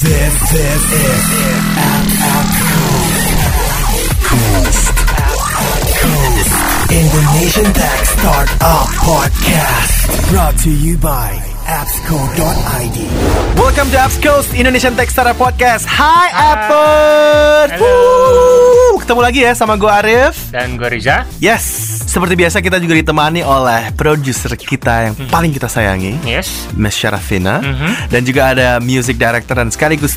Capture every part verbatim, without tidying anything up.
This, this is App Coast. Coast. Indonesian Tech Startup Podcast. Brought to you by appsco dot I D. Welcome to Apps Coast, Indonesian Tech Startup Podcast. Hai Appers. Woo. Ketemu lagi ya sama gue Arif dan gue Riza. Yes. Seperti biasa kita juga ditemani oleh produser kita yang mm-hmm. paling kita sayangi, yes, Miss Syarafina, mm-hmm. dan juga ada music director dan sekaligus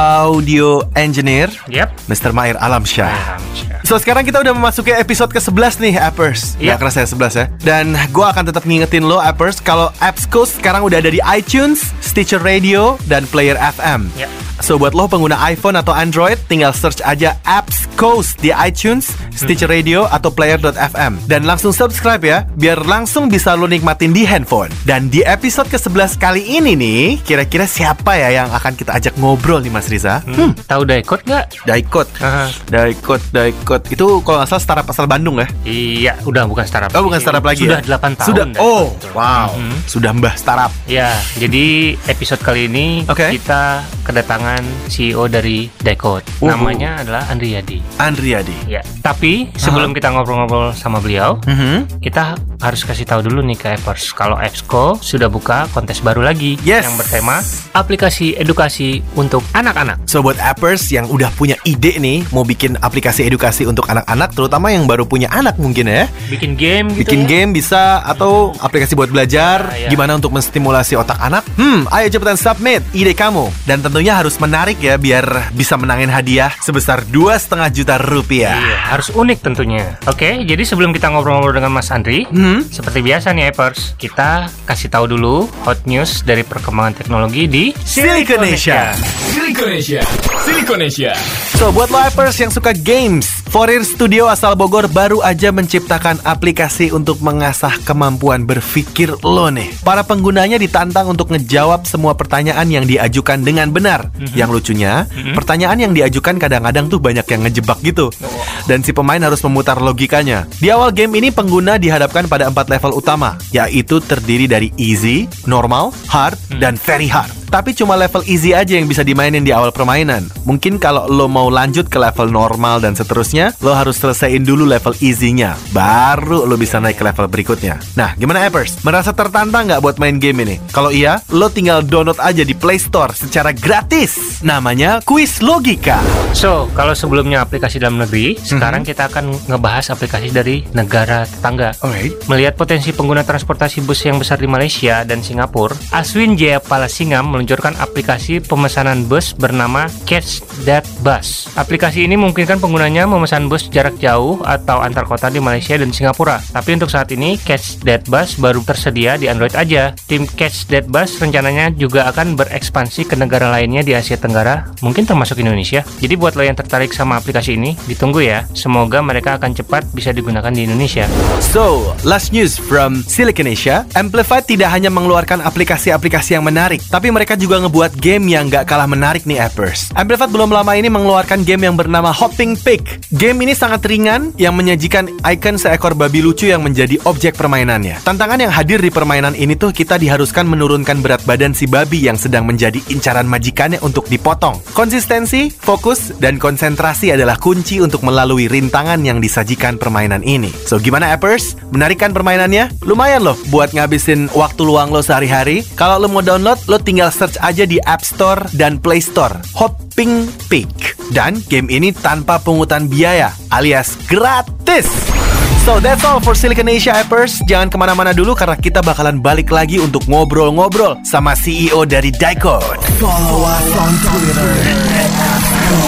audio engineer, yep, Mister Mair Alamsyah. So sekarang kita udah memasuki episode ke sebelas nih Appers. Yep. Gak kerasa ya sebelas ya. Dan gue akan tetap ngingetin lo Appers, kalau Apps Coast sekarang udah ada di iTunes, Stitcher Radio, dan Player F M. Yep. So buat lo pengguna iPhone atau Android, tinggal search aja Apps Coast di iTunes, Stitcher Radio, atau player dot f m. Dan langsung subscribe ya, biar langsung bisa lo nikmatin di handphone. Dan di episode ke sebelas kali ini nih, kira-kira siapa ya yang akan kita ajak ngobrol nih Mas Riza? Hmm. Hmm. Tahu Daikot nggak? Daikot, uh-huh. Daikot, Daikot. Itu kalau nggak salah startup asal Bandung ya? Iya, udah bukan startup. Oh bukan startup lagi Sudah ya? delapan tahun. Sudah, oh betul. wow, mm-hmm. Sudah mbah startup. Ya, jadi episode kali ini okay. kita kedatangan C E O dari Daikot. Uh-huh. Namanya adalah Andriyadi. Andriyadi. Ya. Tapi sebelum uh-huh. kita ngobrol-ngobrol sama beliau, uh-huh. kita harus kasih tahu dulu nih ke Appers kalau Appsco sudah buka kontes baru lagi, yes, yang bertema aplikasi edukasi untuk anak-anak. So buat Appers yang udah punya ide nih mau bikin aplikasi edukasi untuk anak-anak, terutama yang baru punya anak mungkin ya. Bikin game gitu. Bikin ya? game bisa, atau hmm. aplikasi buat belajar, ya, ya. Gimana untuk menstimulasi otak anak. Hmm, ayo cepetan submit ide kamu. Dan tentunya harus menarik ya, biar bisa menangin hadiah sebesar dua setengah juta rupiah. Iya, harus unik tentunya. Oke, jadi sebelum kita ngobrol-ngobrol dengan Mas Andri, hmm? seperti biasa nih Appers, kita kasih tahu dulu hot news dari perkembangan teknologi di Silikonesia. Silikonesia. Silikonesia. So buat lo Appers yang suka games, Forir Studio asal Bogor baru aja menciptakan aplikasi untuk mengasah kemampuan berpikir lo nih. Para penggunanya ditantang untuk ngejawab semua pertanyaan yang diajukan dengan benar. Mm-hmm. Yang lucunya, mm-hmm. pertanyaan yang diajukan kadang-kadang tuh banyak yang ngejebak gitu. Oh. Dan si pemain harus memutar logikanya. Di awal game ini pengguna dihadapkan pada empat level utama, yaitu terdiri dari easy, normal, hard, mm. dan very hard. Tapi cuma level easy aja yang bisa dimainin di awal permainan. Mungkin kalau lo mau lanjut ke level normal dan seterusnya, lo harus selesaiin dulu level easy-nya, baru lo bisa naik ke level berikutnya. Nah, gimana Appers? Merasa tertantang nggak buat main game ini? Kalau iya, lo tinggal download aja di Play Store secara gratis. Namanya Quiz Logika. So, kalau sebelumnya aplikasi dalam negeri, mm-hmm. sekarang kita akan ngebahas aplikasi dari negara tetangga. Alright. Melihat potensi pengguna transportasi bus yang besar di Malaysia dan Singapura, Aswin Jayapalasingam meluncurkan aplikasi pemesanan bus bernama Catch That Bus. Aplikasi ini memungkinkan penggunanya memesan bus jarak jauh atau antar kota di Malaysia dan Singapura. Tapi untuk saat ini, Catch That Bus baru tersedia di Android aja. Tim Catch That Bus rencananya juga akan berekspansi ke negara lainnya di Asia Tenggara, mungkin termasuk Indonesia. Jadi buat lo yang tertarik sama aplikasi ini, ditunggu ya. Semoga mereka akan cepat bisa digunakan di Indonesia. So, last news from Silikonesia, Amplified tidak hanya mengeluarkan aplikasi-aplikasi yang menarik, tapi mereka juga ngebuat game yang gak kalah menarik nih Appers. Amplified belum lama ini mengeluarkan game yang bernama Hopping Pig. Game ini sangat ringan yang menyajikan ikon seekor babi lucu yang menjadi objek permainannya. Tantangan yang hadir di permainan ini tuh kita diharuskan menurunkan berat badan si babi yang sedang menjadi incaran majikannya untuk dipotong. Konsistensi, fokus, dan konsentrasi adalah kunci untuk melalui rintangan yang disajikan permainan ini. So gimana Appers? Menarik kan permainannya? Lumayan loh buat ngabisin waktu luang lo sehari-hari. Kalau lo mau download, lo tinggal search aja di App Store dan Play Store Hopping Pig. Dan game ini tanpa pungutan biaya alias gratis. So that's all for Silikonesia Appers. Jangan kemana-mana dulu karena kita bakalan balik lagi untuk ngobrol-ngobrol sama C E O dari Daikot. Follow us on Twitter at Appsco.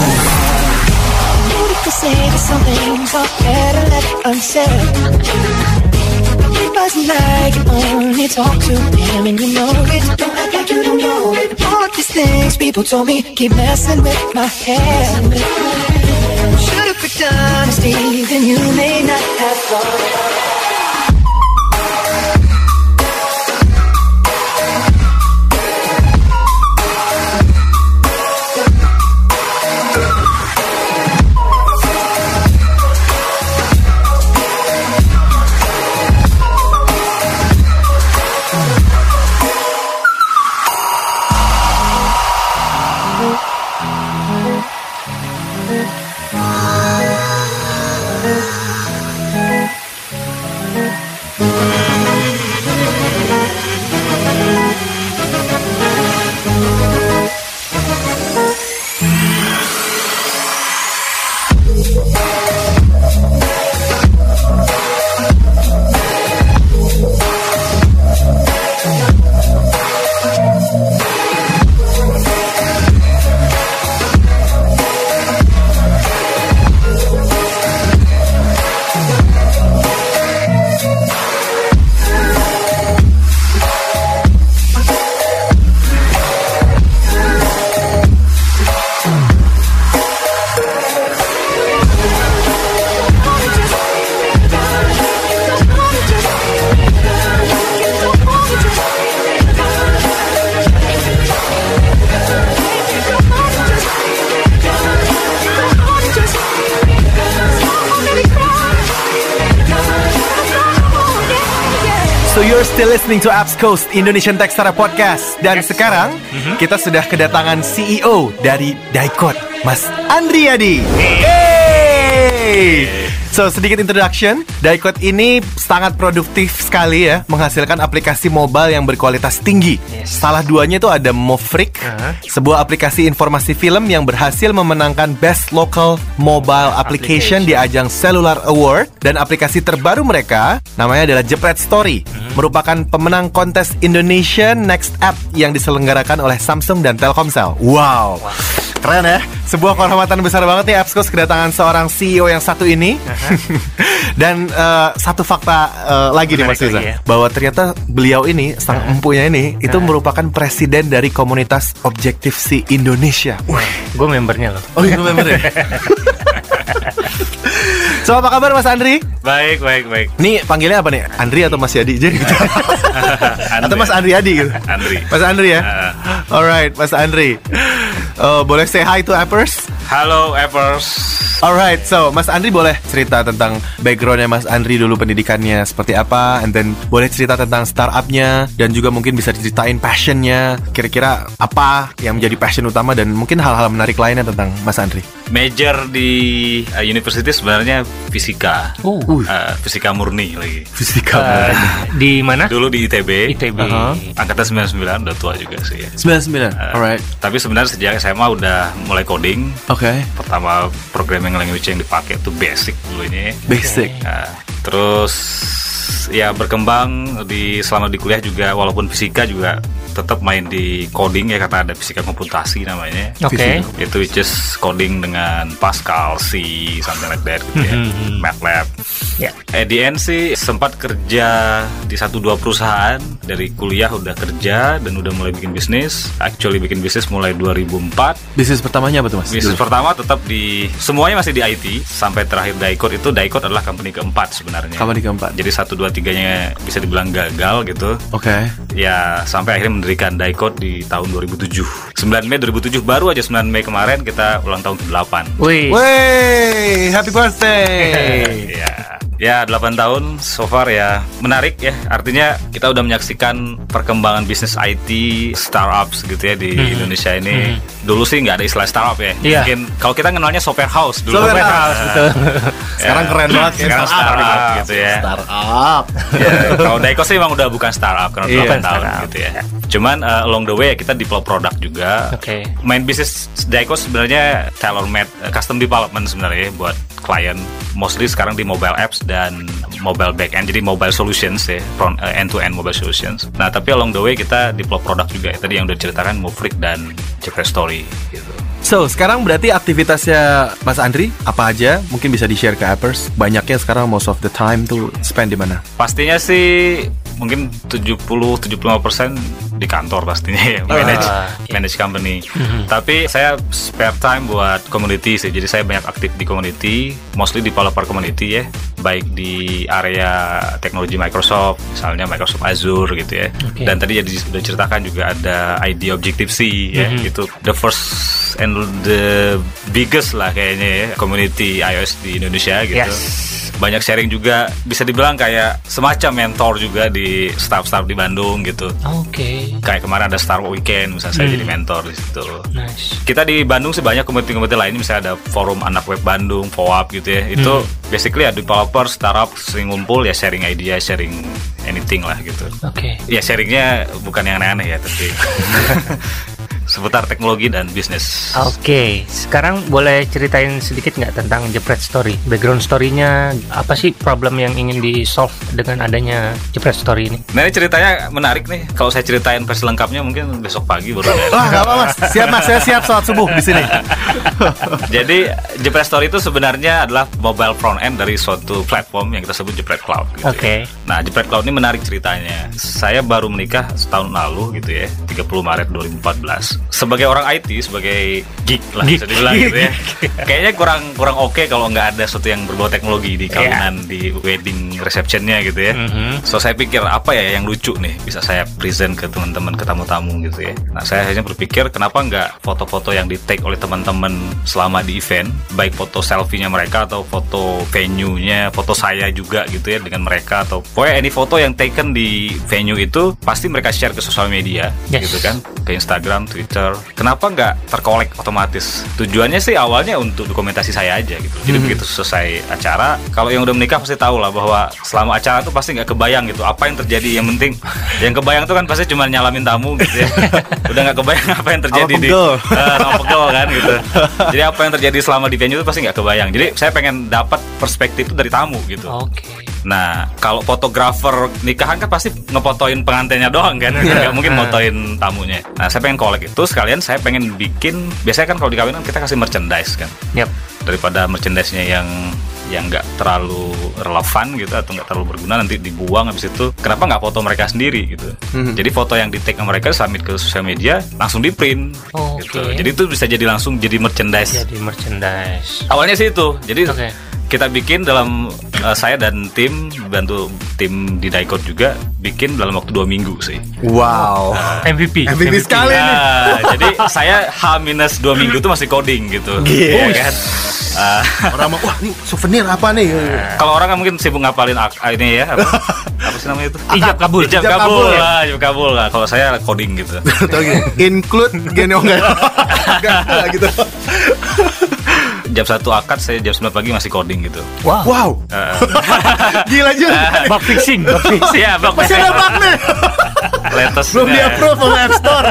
Say something better left unsaid. Doesn't like you only talk to him and you know it. Don't act like you don't know it. All these things people told me keep messing with my head. Should've picked honesty, then you may not have fun. you're still listening to Apps Coast Indonesian Tech Startup Podcast. Dan yes. sekarang mm-hmm. kita sudah kedatangan C E O dari Daikot, Mas Andriadi. Hey. So, sedikit introduction. Daikot ini sangat produktif sekali ya, menghasilkan aplikasi mobile yang berkualitas tinggi. Yes. Salah duanya itu ada Mofreak, uh-huh. sebuah aplikasi informasi film yang berhasil memenangkan Best Local Mobile Application, application. di ajang Cellular Award. Dan aplikasi terbaru mereka namanya adalah Jepret Story, uh-huh. merupakan pemenang kontes Indonesian Next App yang diselenggarakan oleh Samsung dan Telkomsel. Wow, wow. Keren ya. Sebuah kehormatan besar banget nih Appscoast kedatangan seorang C E O yang satu ini. Uh-huh. Dan uh, satu fakta uh, lagi nih Mas Riza, ya. bahwa ternyata beliau ini, sang uh-huh. empunya ini, uh-huh. itu merupakan presiden dari komunitas Objective-C Indonesia. Wah, gue membernya loh. Oh iya, membernya. So, apa kabar Mas Andri? Baik, baik, baik. Nih panggilnya apa nih? Andri atau Mas Yadi? Jadi gitu. Atau Mas Andri Adi gitu? Andri. Mas Andri ya? Uh. Alright, Mas Andri. Uh, boleh say hi to Appers? Halo Appers. Alright, so Mas Andri boleh cerita tentang backgroundnya Mas Andri dulu, pendidikannya seperti apa, and then boleh cerita tentang startupnya, dan juga mungkin bisa diceritain passionnya, kira-kira apa yang menjadi passion utama, dan mungkin hal-hal menarik lainnya tentang Mas Andri. Major di uh, university sebenarnya fisika, uh. Uh, fisika murni lagi. Fisika uh, murni. Di mana? Dulu di I T B. I T B. Uh-huh. Angkatan sembilan puluh sembilan, udah tua juga sih ya. sembilan puluh sembilan, uh, alright. Tapi sebenarnya sejak S M A udah mulai coding. Oke. Okay. Pertama programming language yang dipakai itu basic dulu ini. Basic. Uh, terus ya berkembang di selama di kuliah juga, walaupun fisika juga tetap main di coding ya, karena ada fisika komputasi namanya. Oke. Okay. Itu just coding dengan Pascal, C, something like that gitu ya. Mm-hmm. MATLAB. Yeah. At the end sih sempat kerja di satu dua perusahaan. Dari kuliah udah kerja dan udah mulai bikin bisnis. Actually bikin bisnis mulai dua ribu empat. Bisnis pertamanya apa tuh Mas? Bisnis Dulu. pertama tetap di, semuanya masih di I T. Sampai terakhir Daikot itu, Daikot adalah company keempat sebenarnya. Company keempat. Jadi satu dua tiganya bisa dibilang gagal gitu. Oke. Okay. Ya sampai akhirnya mendirikan Daikot di tahun dua ribu tujuh. sembilan Mei dua ribu tujuh, baru aja sembilan Mei kemarin kita ulang tahun ke delapan. Wih. Wih, happy birthday. Ya. Ya, delapan tahun so far ya menarik ya. Artinya kita udah menyaksikan perkembangan bisnis I T startups gitu ya di hmm. Indonesia ini. Hmm. Dulu sih nggak ada istilah startup ya. Yeah. Mungkin kalau kita kenalnya software house dulu. Software house, betul. Sekarang ya, keren banget ya. Sekarang startup, startup gitu ya. Startup. Ya, kalau Daikot sih emang udah bukan startup karena yeah, delapan tahun gitu ya. Cuman uh, along the way kita develop produk juga. Oke. Okay. Main bisnis Daikot sebenarnya tailor made, uh, custom development sebenarnya buat klien. Mostly sekarang di mobile apps dan mobile backend, jadi mobile solutions ya, from uh, end to end mobile solutions. Nah, tapi along the way kita develop produk juga ya. Tadi yang udah diceritakan Mofreak dan Jepret Story gitu. So, sekarang berarti aktivitasnya Mas Andri apa aja? Mungkin bisa di-share ke Appers. Banyaknya sekarang most of the time tuh spend di mana? Pastinya sih mungkin tujuh puluh sampai tujuh puluh lima persen di kantor pastinya ya, manage uh, okay. manage company. Mm-hmm. Tapi saya spare time buat community sih. Jadi saya banyak aktif di community, mostly developer community ya, baik di area teknologi Microsoft, misalnya Microsoft Azure gitu ya. Okay. Dan tadi jadi sudah ceritakan juga ada I D Objective-C ya, mm-hmm. itu the first and the biggest lah kayaknya ya community iOS di Indonesia gitu. Yes. Banyak sharing juga, bisa dibilang kayak semacam mentor juga di staff-staff di Bandung gitu. Oke. Okay. Kayak kemarin ada Star Weekend, misalnya saya hmm. jadi mentor di situ. Nice. Kita di Bandung sih banyak komunitas-komunitas lain, misalnya ada forum anak web Bandung, F O A P gitu ya. Itu hmm. basically ada developer, startup sering ngumpul ya, sharing idea, sharing anything lah gitu. Oke. Okay. Ya sharingnya bukan yang aneh-aneh ya, tapi seputar teknologi dan bisnis. Oke, okay. Sekarang boleh ceritain sedikit nggak tentang Jepret Story? Background story-nya, apa sih problem yang ingin di-solve dengan adanya Jepret Story ini? Nah, ini ceritanya menarik nih. Kalau saya ceritain versi lengkapnya mungkin besok pagi baru ada. Wah, nggak apa Mas. Siap Mas, saya siap sholat subuh di sini. Jadi Jepret Story itu sebenarnya adalah mobile front end dari suatu platform yang kita sebut Jepret Cloud. Gitu. Oke. Okay. Ya. Nah, Jepret Cloud ini menarik ceritanya. Saya baru menikah setahun lalu gitu ya, tiga puluh Maret dua ribu empat belas. sebagai orang I T, sebagai geek lah Geek. bisa dibilang gitu ya. Kayaknya kurang kurang oke kalau nggak ada sesuatu yang berbau teknologi di kawinan, di wedding receptionnya gitu ya. Mhm. So saya pikir apa ya yang lucu nih bisa saya present ke teman-teman, ke tamu-tamu gitu ya. Nah saya hanya berpikir kenapa nggak foto-foto yang di take oleh teman-teman selama di event, baik foto selfie-nya mereka atau foto venue-nya, foto saya juga gitu ya dengan mereka, atau pokoknya any foto yang taken di venue itu pasti mereka share ke sosial media. Yes. Gitu kan, ke Instagram, Twitter. Kenapa nggak terkolek otomatis? Tujuannya sih awalnya untuk dokumentasi saya aja gitu. Jadi hmm. begitu selesai acara, kalau yang udah menikah pasti tahu lah bahwa selama acara tuh pasti nggak kebayang gitu apa yang terjadi. Yang penting yang kebayang tuh kan pasti cuma nyalamin tamu gitu ya. Udah nggak kebayang apa yang terjadi di uh, sama pegel kan gitu. Jadi apa yang terjadi selama di venue itu pasti nggak kebayang. Jadi saya pengen dapat perspektif itu dari tamu gitu. Oke. Nah, kalau fotografer nikahan kan pasti ngefotoin pengantinnya doang kan, nggak mungkin fotoin tamunya. Nah, saya pengen collect itu sekalian, saya pengen bikin. Biasanya kan kalau di kawinan kita kasih merchandise kan, Yap. daripada merchandise-nya yang yang nggak terlalu relevan gitu atau nggak terlalu berguna nanti dibuang habis itu. Kenapa nggak foto mereka sendiri gitu? Mm-hmm. Jadi foto yang di tag mereka submit ke sosial media langsung di print. Oh, gitu. okay. Jadi itu bisa jadi langsung jadi merchandise. Jadi merchandise. Awalnya sih itu. Jadi Okay. kita bikin dalam uh, saya dan tim bantu tim di Daikot juga bikin dalam waktu dua minggu sih. Wow. M V P. M V P sekali nih. Nah, jadi saya H minus dua minggu tuh masih coding gitu. Gila. Ya kan? Uh, Orang mau, wah ini souvenir apa nih? kalau orang kan mungkin sibuk ngapalin ak- ini ya apa? Apa sih namanya itu? Ijab kabul. Ijab Ijab kabul kabul. lah, ijab kabul lah. Kalau saya coding gitu. Tahu gitu. Include gini enggak? Enggak gitu. Jam satu akad, saya jam sembilan pagi masih coding gitu. Wow. Wow. Uh, Gila juga. Bug fixing. Bug fixing. ya, bak Masih ada bug nih. latest. Belum Nah. di-approve oleh App Store.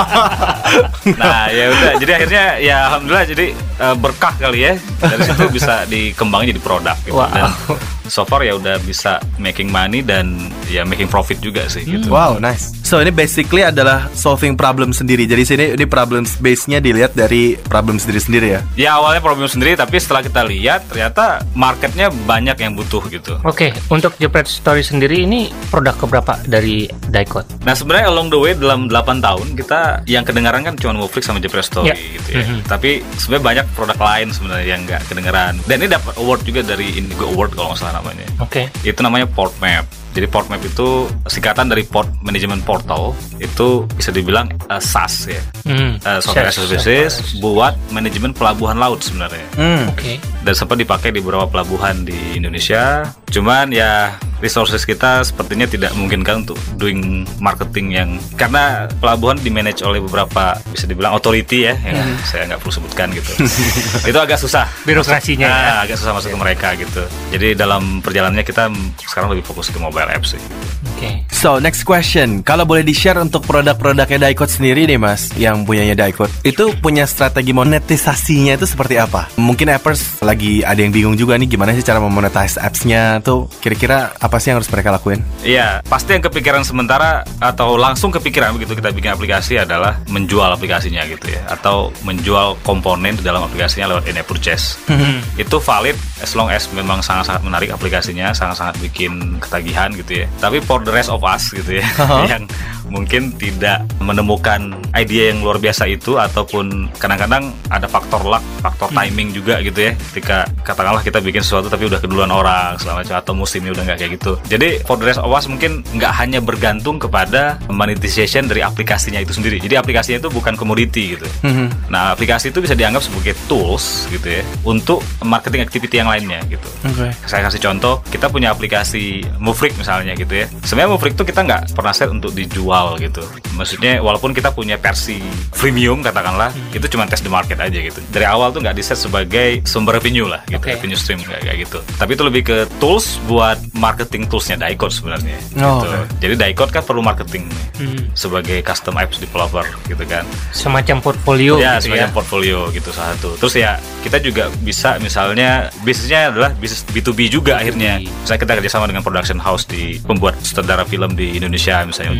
Nah ya udah, jadi akhirnya ya alhamdulillah jadi uh, berkah kali ya, dari situ bisa dikembangin jadi produk gitu. Wow. Dan so far ya udah bisa making money dan ya making profit juga sih gitu. Wow, nice. So ini basically adalah solving problem sendiri. Jadi sini ini problem base-nya dilihat dari problem sendiri-sendiri ya. Ya awalnya problem sendiri, tapi setelah kita lihat ternyata marketnya banyak yang butuh gitu. Oke, untuk Jepret Story sendiri ini produk keberapa dari Daikot? Nah sebenarnya along the way dalam delapan tahun kita yang kedengaran kan cuma Muflix sama Jepret Story Ya. gitu ya. Mhm. Tapi sebenarnya banyak produk lain sebenarnya yang nggak kedengaran. Dan ini dapat award juga dari Indigo Award kalau nggak salah namanya. Oke. Itu namanya Port Map. Jadi Port Map itu singkatan dari Port Management Portal. Itu bisa dibilang uh, SaaS ya, Hmm. uh, software as a services buat manajemen pelabuhan laut sebenarnya. Hmm. Oke. Dan sempat dipakai di beberapa pelabuhan di Indonesia. Cuman ya resources kita sepertinya tidak memungkinkan untuk doing marketing yang, karena pelabuhan di manage oleh beberapa bisa dibilang authority ya, yang saya nggak perlu sebutkan gitu. Itu agak susah. Birokrasinya ya. Nah, agak susah masuk ke mereka gitu. Jadi dalam perjalanannya kita sekarang lebih fokus ke mobile apps sih. Oke. So next question, kalau boleh di-share untuk produk-produknya Daikot sendiri nih mas, yang punyanya Daikot, itu punya strategi monetisasinya itu seperti apa? Mungkin appers lagi ada yang bingung juga nih, gimana sih cara memonetize apps-nya tuh, kira-kira apa sih yang harus mereka lakuin? Iya, pasti yang kepikiran sementara atau langsung kepikiran begitu kita bikin aplikasi adalah menjual aplikasinya gitu ya, atau menjual komponen di dalam aplikasinya lewat in-app purchase. Itu valid as long as memang sangat-sangat menarik aplikasinya, sangat-sangat bikin ketagihan gitu ya. Tapi for the rest of us gitu ya, yang mungkin tidak menemukan ide yang luar biasa itu, ataupun kadang-kadang ada faktor luck, faktor timing juga gitu ya. Ketika katakanlah kita bikin sesuatu tapi udah keduluan orang selama atau musimnya udah nggak kayak gitu. Jadi for the rest of us mungkin nggak hanya bergantung kepada monetization dari aplikasinya itu sendiri. Jadi aplikasinya itu bukan komoditi gitu. Nah aplikasi itu bisa dianggap sebagai tools gitu ya untuk marketing activity yang lainnya gitu. Oke. Saya kasih contoh, kita punya aplikasi Mufrik misalnya gitu ya. Sebenarnya Mufrik itu kita nggak pernah set untuk dijual gitu. Maksudnya walaupun kita punya versi freemium katakanlah, itu cuma test the market aja gitu. Dari awal tuh nggak di set sebagai sumber revenue lah gitu, Oke. revenue stream kayak kayak gitu. Tapi itu lebih ke tools buat marketing toolsnya Daikot sebenarnya. Oh, gitu. oke. Jadi Daikot kan perlu marketing nih, Hmm. sebagai custom apps developer gitu kan. Semacam portfolio Ya, gitu semacam ya. portfolio gitu salah satu. Terus ya kita juga bisa misalnya bisnisnya adalah bisnis B to B juga akhirnya. Misalnya kita kerjasama dengan production house di pembuat sutradara film di Indonesia misalnya untuk promote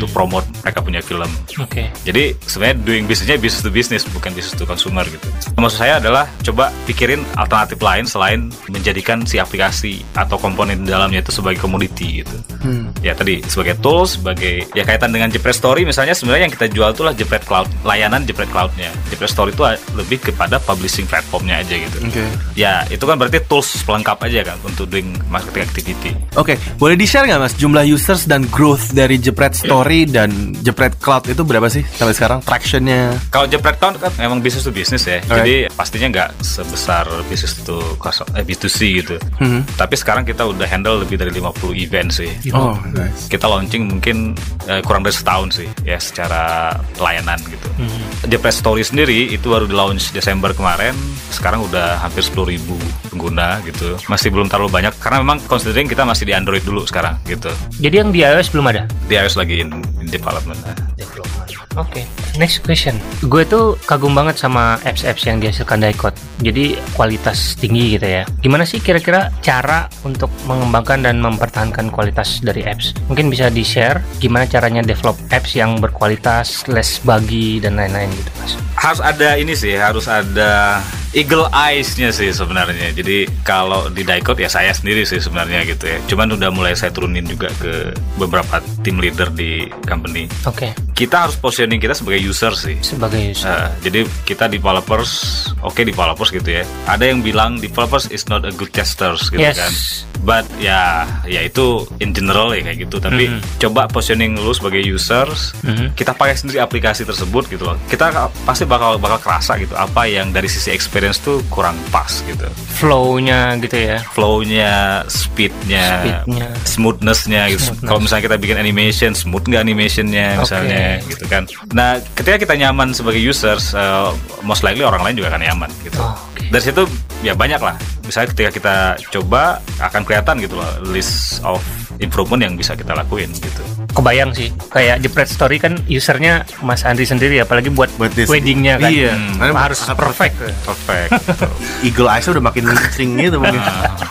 mereka punya film. Oke. Jadi sebenarnya doing bisnisnya business to business, bukan business to consumer gitu. Maksud saya adalah coba pikirin alternatif lain selain menjadikan si aplikasi atau komponen di dalamnya itu sebagai komoditi gitu. Hmm. Ya tadi sebagai tools, sebagai ya kaitan dengan Jepret Story misalnya, sebenarnya yang kita jual itulah Jepret Cloud, layanan Jepret Cloud-nya. Jepret Story itu lebih kepada publishing platformnya aja gitu. Oke. Okay. Ya itu kan berarti tools pelengkap aja kan untuk doing marketing activity. Oke, okay. Boleh di-share nggak Mas jumlah users dan growth dari Jepret Story dan Jepret Cloud itu berapa sih sampai sekarang tractionnya? Kalau Jepret Cloud kan memang business to business ya, okay. Jadi pastinya nggak sebesar business to eh, B two C gitu. Mm-hmm. Tapi sekarang kita udah handle lebih dari lima puluh event sih. Oh, nice. Kita launching mungkin eh, kurang dari setahun sih ya secara layanan gitu. Mm-hmm. Jepret Story sendiri itu baru di launch Desember kemarin, sekarang udah hampir sepuluh ribu pengguna gitu. Masih belum terlalu banyak karena memang considering kita masih di Android dulu sekarang gitu. Jadi yang di iOS belum ada? Di iOS lagi in, in development. Oke, okay. Next question. Gue tuh kagum banget sama apps-apps yang dihasilkan Dicot. Jadi kualitas tinggi gitu ya. Gimana sih kira-kira cara untuk mengembangkan dan mempertahankan kualitas dari apps? Mungkin bisa di-share gimana caranya develop apps yang berkualitas, less buggy dan lain-lain gitu, Mas. Harus ada ini sih, harus ada eagle eyes-nya sih sebenarnya. Jadi kalau di Dicot ya saya sendiri sih sebenarnya gitu ya. Cuman udah mulai saya turunin juga ke beberapa team leader di company. Oke. Okay. Kita harus positioning kita sebagai user sih. Sebagai user. Uh, jadi kita developers, oke okay, developers gitu ya. Ada yang bilang developers is not a good testers gitu yes. kan. But ya, ya itu in general ya kayak gitu. Tapi mm-hmm. coba positioning lu sebagai users, mm-hmm. kita pakai sendiri aplikasi tersebut gitu loh. Kita pasti bakal bakal kerasa gitu apa yang dari sisi experience tuh kurang pas gitu. Flow-nya gitu ya. Flow-nya, speed-nya, speed-nya. Smooth-ness-nya gitu. Kalau misalnya kita bikin animation, smooth nggak animation-nya misalnya okay. gitu kan. Nah, ketika kita nyaman sebagai users, uh, most likely orang lain juga akan nyaman gitu. Oh, okay. Dari situ ya banyak lah. Misalnya ketika kita coba akan kelihatan gitu loh list of improvement yang bisa kita lakuin gitu. Kebayang sih, kayak Jepret Story kan usernya Mas Andri sendiri, apalagi buat, buat weddingnya kan. Iya, hmm, harus perfect. Perfect. Gitu. Eagle Eyes udah makin sing gitu mungkin.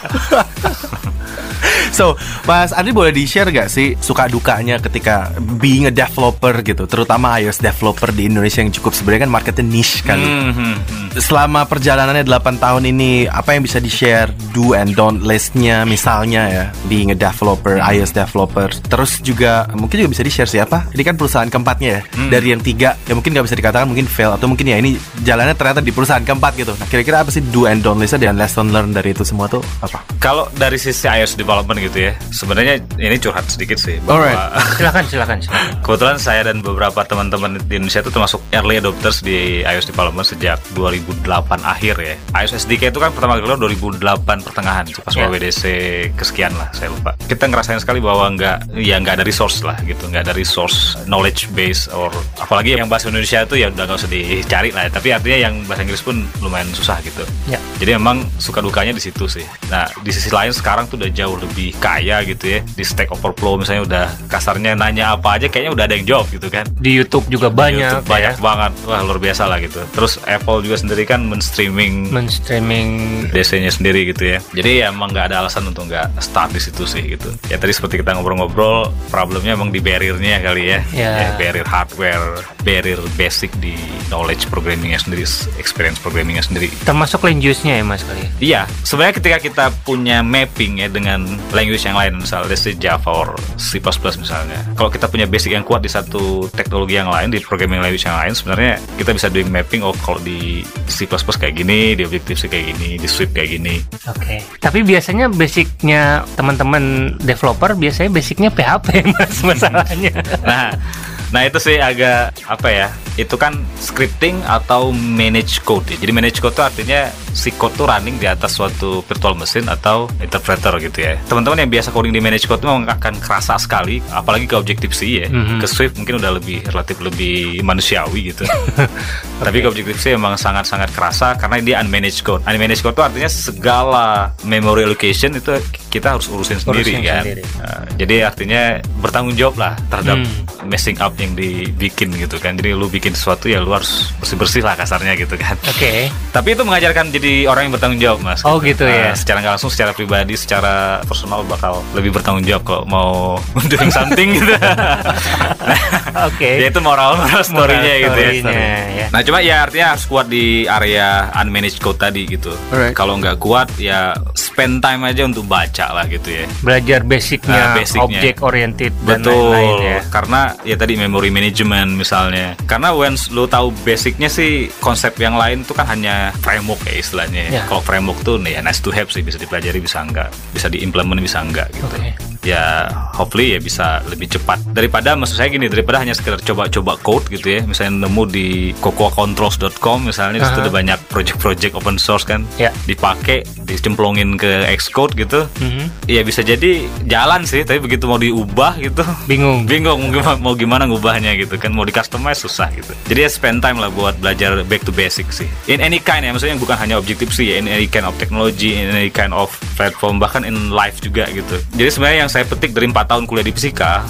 So, Mas Andri boleh di-share gak sih suka dukanya ketika being a developer gitu, terutama iOS developer di Indonesia yang cukup sebenarnya kan marketnya niche kali. Mm-hmm. Selama perjalanannya delapan tahun ini, apa yang bisa di-share do and don't list-nya misalnya ya, being a developer, iOS developer. Terus juga mungkin juga bisa di-share siapa? Ini kan perusahaan keempatnya ya. Mm. Dari yang tiga, ya mungkin gak bisa dikatakan mungkin fail, atau mungkin ya ini jalannya ternyata di perusahaan keempat gitu. Nah, kira-kira apa sih do and don't list-nya dan lesson learn dari itu semua tuh apa? Kalau dari sisi iOS development gitu ya, sebenarnya ini curhat sedikit sih bahwa silakan silakan silakan. Kebetulan saya dan beberapa teman-teman di Indonesia itu termasuk early adopters di iOS development sejak dua ribu delapan akhir ya. iOS S D K itu kan pertama kali dua ribu delapan pertengahan pas yeah. W W D C kesekian lah, saya lupa. Kita ngerasain sekali bahwa nggak ya nggak ada resource lah gitu, nggak ada resource knowledge base or apalagi yang bahasa Indonesia itu ya udah nggak usah dicari lah. Tapi artinya yang bahasa Inggris pun lumayan susah gitu. Yeah. Jadi memang suka dukanya di situ sih. Nah di sisi lain sekarang tuh udah jauh lebih kaya gitu ya, di Stack Overflow misalnya udah kasarnya nanya apa aja kayaknya udah ada yang jawab gitu kan. Di YouTube juga banyak, YouTube banyak ya? Banget, wah luar biasa lah gitu. Terus Apple juga sendiri kan men-streaming men-streaming D C-nya sendiri gitu ya. Jadi ya emang nggak ada alasan untuk nggak start di situ sih gitu. Ya tadi seperti kita ngobrol-ngobrol, problemnya emang di barrier-nya kali ya. Yeah. Ya barrier hardware, barrier basic di knowledge programmingnya sendiri, experience programmingnya sendiri. Termasuk language-nya ya Mas kali ya? Iya, sebenarnya ketika kita punya mapping ya dengan language yang lain, misalnya Java or C plus plus misalnya. Kalau kita punya basic yang kuat di satu teknologi yang lain, di programming language yang lain, sebenarnya kita bisa doing mapping. Oh, kalau di C plus plus kayak gini, di Objective-C kayak gini, di Swift kayak gini. Oke. Okay. Tapi biasanya basicnya teman-teman developer biasanya basicnya P H P Mas masalahnya. Nah, nah itu sih agak apa ya? Itu kan scripting atau manage code ya. Jadi manage code itu artinya si code tuh running di atas suatu virtual machine atau interpreter gitu ya. Teman-teman yang biasa coding di manage code itu memang akan kerasa sekali, apalagi ke Objective-C ya. Mm-hmm. Ke Swift mungkin udah lebih relatif lebih manusiawi gitu. Okay. Tapi ke Objective-C memang sangat-sangat kerasa karena dia unmanaged code. Unmanaged code itu artinya segala memory allocation itu kita harus urusin sendiri Urusin kan. sendiri. Nah, jadi artinya bertanggung jawab lah terhadap Hmm. messing up yang dibikin gitu kan. Jadi lu bikin sesuatu ya lu harus bersih-bersih lah kasarnya gitu kan. Oke. Tapi itu mengajarkan jadi orang yang bertanggung jawab, Mas. Oh, gitu ya. Nah, secara nggak langsung, secara pribadi, secara personal bakal lebih bertanggung jawab kalau mau doing something gitu. Nah, Oke. ya itu moral moral story-nya gitu ya. story-nya, ya. Nah, cuma ya artinya harus kuat di area unmanaged code tadi gitu. Alright. Kalau nggak kuat ya spend time aja untuk baca lah gitu ya. Belajar basicnya, Nah, basicnya. object oriented dan Betul, lain-lain ya. karena ya tadi memory management misalnya. Karena once lu tahu basicnya sih, konsep yang lain tuh kan hanya framework ya istilahnya. Ya. Kalau framework tuh nih ya nice to have sih, bisa dipelajari bisa enggak, bisa diimplement bisa enggak gitu. Oke. Ya hopefully ya bisa lebih cepat daripada, maksud saya gini, daripada hanya sekedar coba-coba code gitu ya. Misalnya nemu di cocoa controls dot com misalnya, di situ Aha. ada banyak project-project open source kan, Ya. dipakai, dicemplungin ke Xcode gitu. Mhm. Ya bisa jadi jalan sih, tapi begitu mau diubah gitu Bingung. bingung mau gimana, mau gimana ngubahnya gitu kan, mau di customize susah gitu. Jadi ya spend time lah buat belajar back to basic sih, in any kind ya, maksudnya bukan hanya objektif sih ya, in any kind of technology, in any kind of platform, bahkan in life juga gitu. Jadi sebenarnya yang saya petik dari empat tahun kuliah di fisika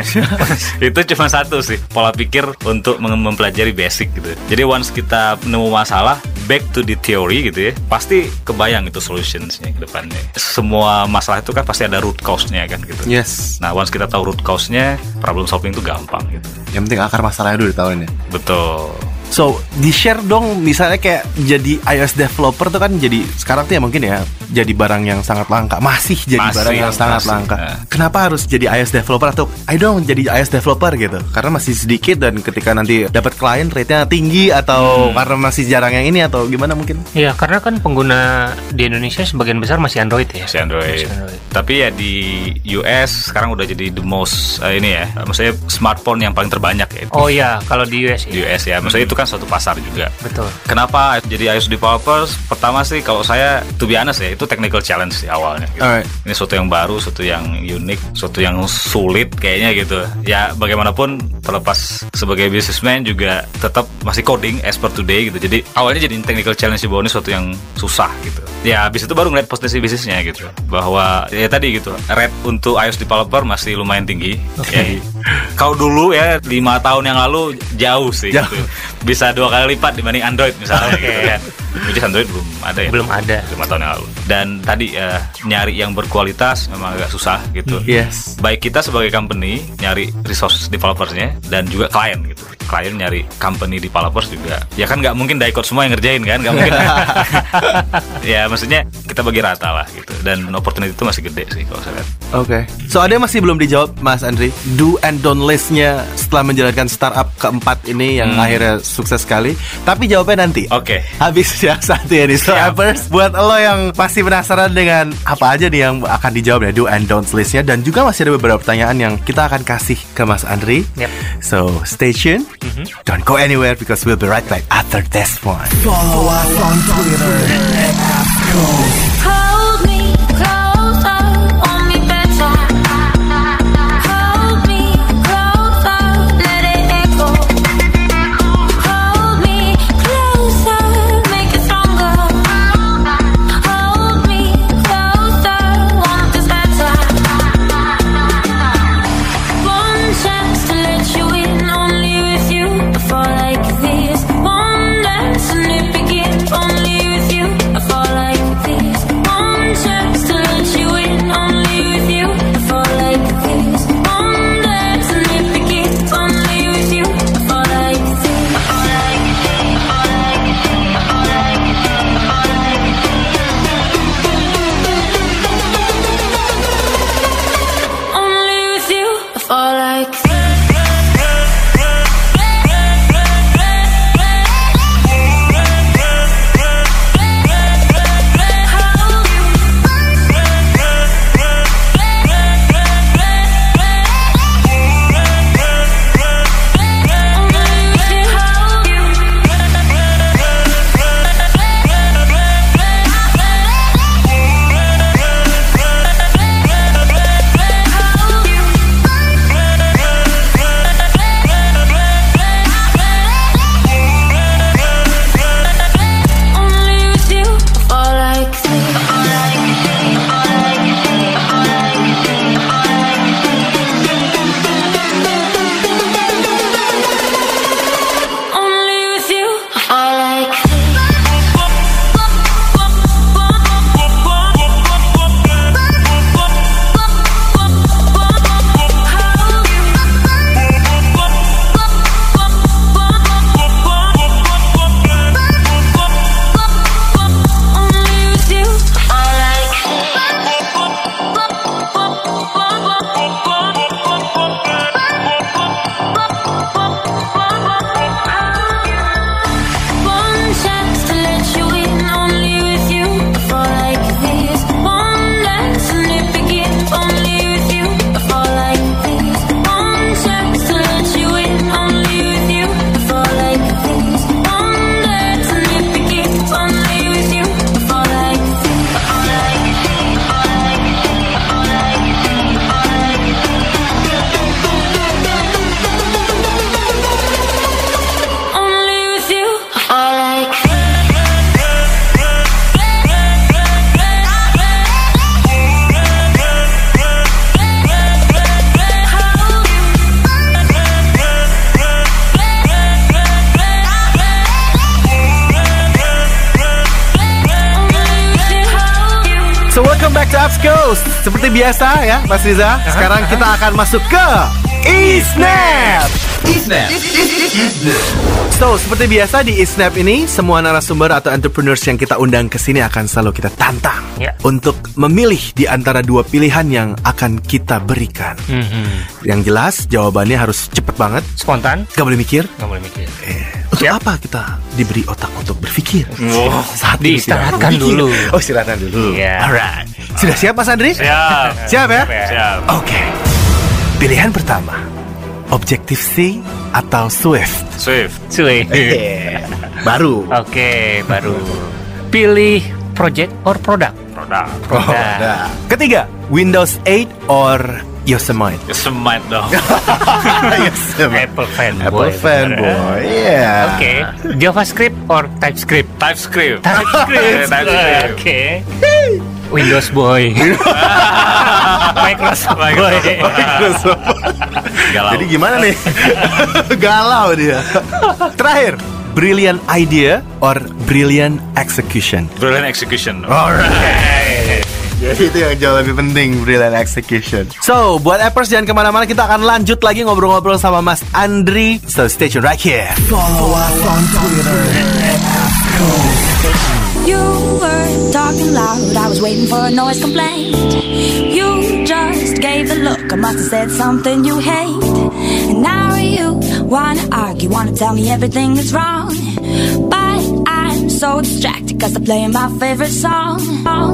itu cuma satu sih, pola pikir untuk mem- mempelajari basic gitu. Jadi once kita nemu masalah, back to the theory gitu ya, pasti kebayang itu solutionsnya ke depannya. Semua masalah itu kan pasti ada root cause-nya kan gitu. Yes. Nah, once kita tahu root cause-nya, problem solving itu gampang gitu. Yang penting akar masalahnya dulu ditahuin ya. Betul. So, di-share dong misalnya kayak jadi iOS developer tuh kan jadi sekarang tuh ya mungkin ya jadi barang yang sangat langka, masih jadi Masih, barang yang sangat masih, langka. nah. Kenapa harus jadi iOS developer atau ayo dong jadi iOS developer gitu? Karena masih sedikit dan ketika nanti dapat klien rate-nya tinggi atau karena masih jarang yang ini atau gimana mungkin? Ya, karena kan pengguna di Indonesia sebagian besar masih Android ya. Si Android. Masih Android. Tapi ya di U S sekarang udah jadi the most uh, ini ya, maksudnya smartphone yang paling terbanyak ya. Oh ya, kalau di U S Di U ya. S ya, maksudnya itu kan suatu pasar juga. Betul. Kenapa jadi iOS developers? Pertama sih kalau saya, to be honest ya, itu technical challenge sih awalnya gitu. Alright. Ini sesuatu yang baru, sesuatu yang unik, sesuatu yang sulit kayaknya gitu. Ya bagaimanapun terlepas sebagai businessman juga tetap masih coding as per today gitu. Jadi awalnya jadi technical challenge di bawah ini sesuatu yang susah gitu. Ya habis itu baru ngeliat potensi bisnisnya gitu. Bahwa ya tadi gitu, rate untuk iOS developer masih lumayan tinggi. Ya, kalau dulu ya lima tahun yang lalu jauh sih Jauh. gitu. Bisa dua kali lipat dibanding Android misalnya gitu kan. Which is Android belum ada ya. Belum ada. lima tahun yang lalu. Dan tadi ya nyari yang berkualitas memang agak susah gitu. Yes. Baik kita sebagai company nyari resource developersnya dan juga klien gitu. Klien nyari company developers juga. Ya kan nggak mungkin Daikot semua yang ngerjain kan, nggak mungkin. Ya maksudnya kita bagi rata lah gitu. Dan opportunity itu masih gede sih kalau saya lihat. Oke. So ada yang masih belum dijawab Mas Andri. Do and don't list-nya setelah menjalankan startup keempat ini yang Hmm. akhirnya sukses sekali. Tapi jawabnya nanti. Oke. Habis ya satu ya nih. So Siap. Appers, buat lo yang pasti penasaran dengan apa aja nih yang akan dijawab ya do and don't list-nya, dan juga masih ada beberapa pertanyaan yang kita akan kasih ke Mas Andri. Yep. So stay tuned. Don't go anywhere because we'll be right back after this one. Follow us on Twitter at Appsco. Hold me closer, want me better. Hold me closer, let it echo. Hold me closer, make it stronger. Hold me closer, want this better. One chance to let you in, only with you. I fall like this. One dance and it begins, only with you. I fall like this. One Apps Coast. Seperti biasa ya Mas Riza, sekarang kita akan masuk ke eSnap. eSnap. So, seperti biasa di eSnap ini, semua narasumber atau entrepreneurs yang kita undang ke sini akan selalu kita tantang Ya. untuk memilih di antara dua pilihan yang akan kita berikan. Mhm. Yang jelas, jawabannya harus cepet banget, Spontan, gak boleh mikir. nggak boleh mikir. Eh, untuk apa kita diberi otak untuk berfikir? Wow. Saat ini tidak Diistirahatkan berpikir. dulu. Oh, istirahatkan dulu. Iya. Alright. Sudah siap Mas Andri? Siap. Siap ya? Siap. Oke. Pilihan pertama, Objective-C atau Swift? Swift. Cuy. Baru. Oke, baru. Pilih project or product? Produk. Produk. Ketiga, Windows eight or Yosemite? Semait dong. Apple fanboy. Apple fanboy. Iya. Oke. JavaScript or TypeScript? TypeScript. TypeScript. TypeScript. Oke. Windows boy. Microsoft boy. Galau. Jadi gimana nih? Galau dia. Terakhir, brilliant idea or brilliant execution? Brilliant execution. Alright. Jadi itu yang jauh lebih penting, brilliant execution. So, buat appers jangan kemana-mana, kita akan lanjut lagi ngobrol-ngobrol sama Mas Andri. So, stay tuned right here. Follow us on Twitter at Apps Coast. You were talking loud, I was waiting for a noise complaint. You just gave a look, I must have said something you hate. And now you wanna argue, wanna tell me everything is wrong. But I'm so distracted cause I'm playing my favorite song. Come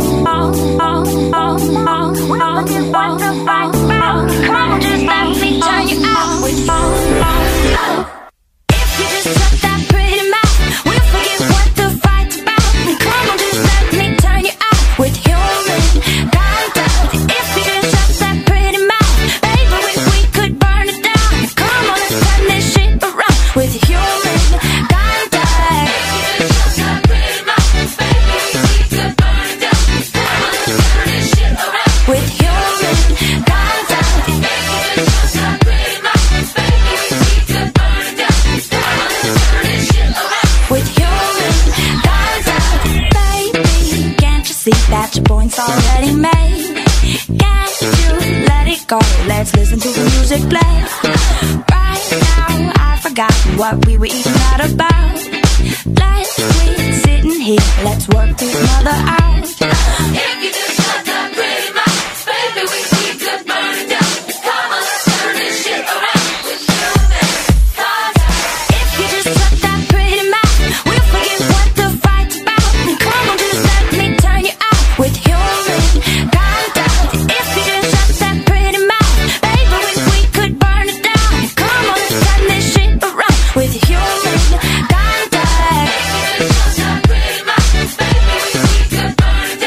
on, just let me turn you out with you. If you just shut that pretty mouth, we'll forget what the fight's about. Come on, just let me turn you out with human contact. If you just shut that pretty mouth, baby, we, we could burn it down. Come on, let's turn this shit around with human contact. If you just shut that pretty mouth, baby, we could burn it down. Come on, let's turn this shit around with human contact. If you just shut that pretty mouth, baby, we could burn it down. Come on, let's turn this shit around with human contact. Baby, can't you see that your point's already made? Can't you let it go? Let's listen to the music play. Right now, I forgot what we were even out about. Let's quit sitting here, let's work this mother out. If you just shut that pretty mouth, baby, we, we could burn it down. Come on, let's turn this shit around with human contact. If you just shut that pretty mouth, we'll forget what the fight's about. Come on, just let me turn you out with human contact. If you just shut that pretty mouth, baby, we, we could burn it down. Come on, let's turn this shit around with human contact. If you just shut that pretty mouth, baby, we, we could burn it down.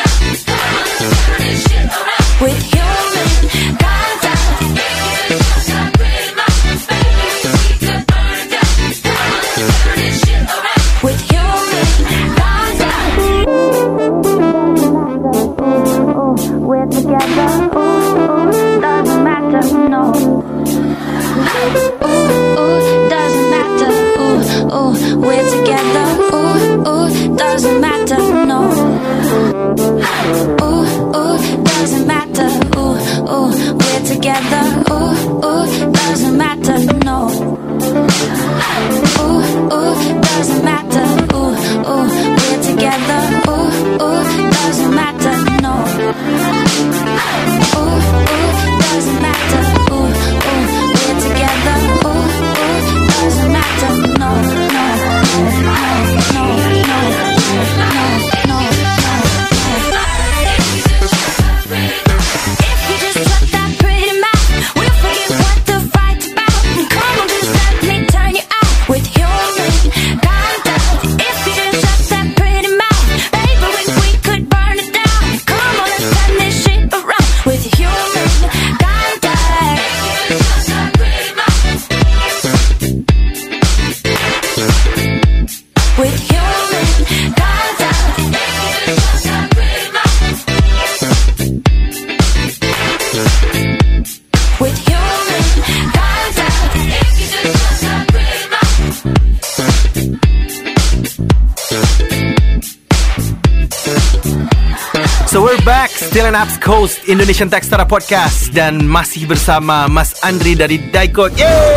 So we're back, still in Apps Coast Indonesian Tech Startup Podcast, dan masih bersama Mas Andri dari Daikot.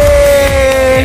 Yeay!